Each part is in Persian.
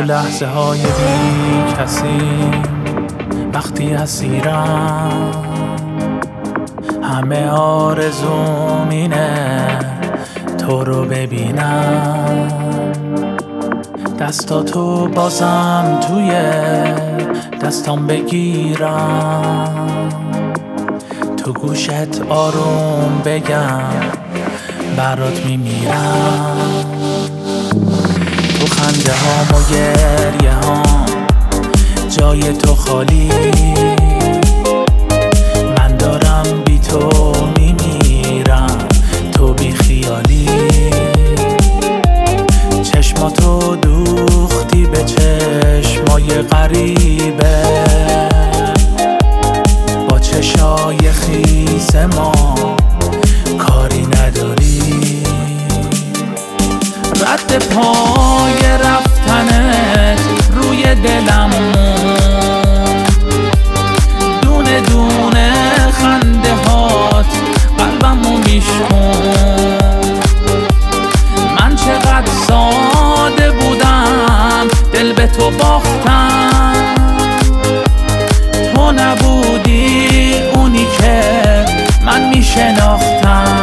لحظه های بی کسی وقتی اسیرم، همه آرزوم اینه تو رو ببینم. دستاتو بازم توی دستام بگیرم، تو گوشت آروم بگم برات میمیرم. تو خنده هام و گریه هام جای تو خالی، من دارم بی تو میمیرم، تو بی خیالی. چشماتو دوختی به چشمای غریبه، با چشای خیس ما کاری نداری. رد پای رفتنت روی دلم موند، دونه دونه خنده هات قلبمو میشکند. من چقدر ساده بودم دل به تو باختم، تو نبودی اونی که من میشناختم.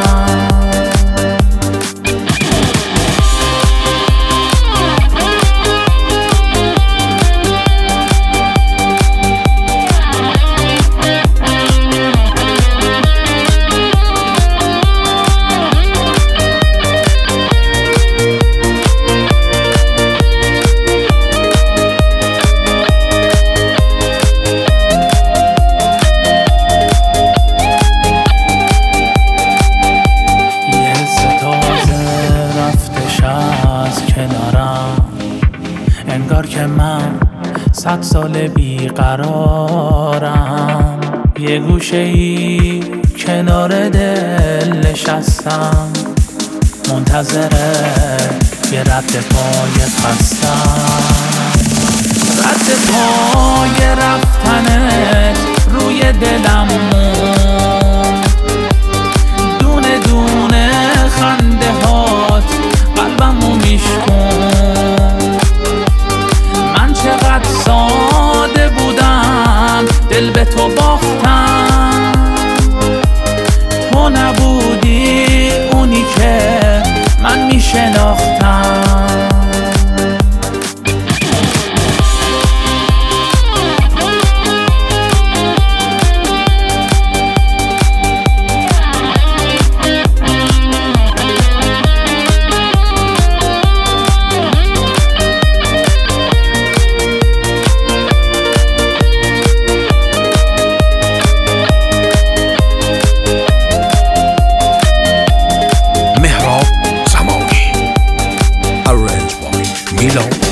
انگار که من 100 سال بیقرارم، یه گوشه ای کنار دل نشستم، منتظره یه رد پای خستم. رد پای رفتنت روی دلم موند، دونه دونه خنده هات قلبمو میشکند. چقدر ساده بودم دل به تو باختم، تو نبودی اونی که من میشناختم. Milo.